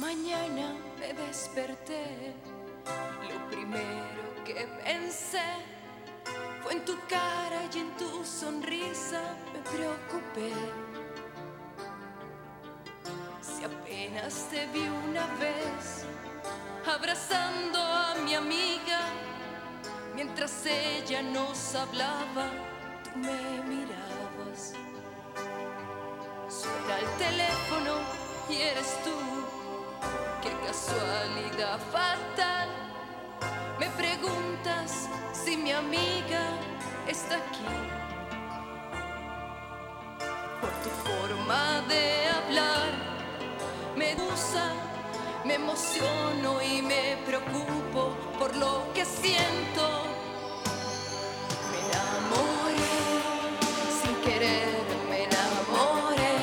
mañana me desperté, lo primero que pensé fue en tu cara y en tu sonrisa. Me preocupé. Si apenas te vi una vez abrazando a mi amiga, mientras ella nos hablaba, tú me mirabas. Suena el teléfono y eres tú. Qué casualidad fatal. Me preguntas si mi amiga está aquí. Por tu forma de hablar me gusta, me emociono y me preocupo por lo que siento. Me enamoré sin querer, me enamoré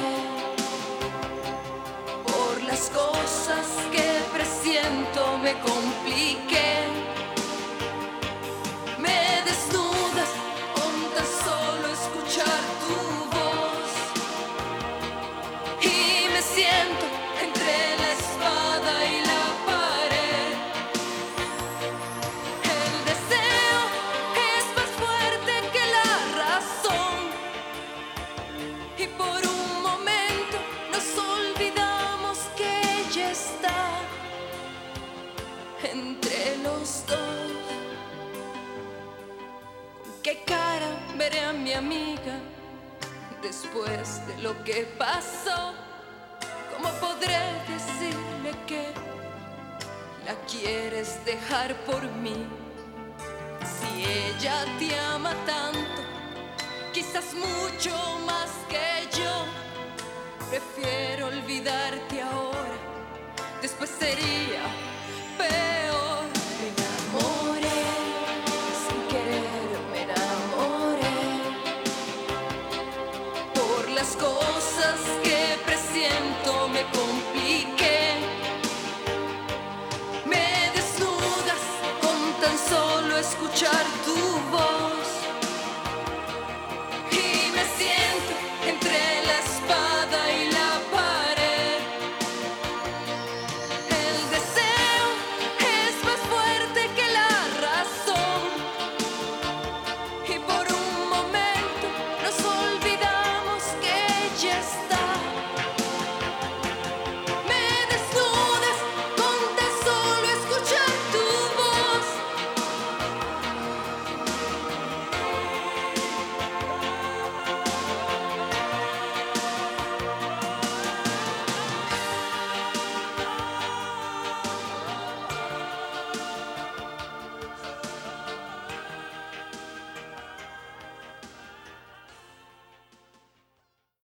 por las cosas que presiento. Me compliqué, me desnudas con tan solo escuchar tu voz y me siento entre la espada y la pared. El deseo es más fuerte que la razón y por un momento nos olvidamos que ella está entre los dos. ¿Con qué cara veré a mi amiga después de lo que pasó? ¿Cómo podré decirle que la quieres dejar por mí? Si ella te ama tanto, quizás mucho más que yo, prefiero olvidarte ahora, después sería peor. Me enamoré sin querer, me enamoré por las cosas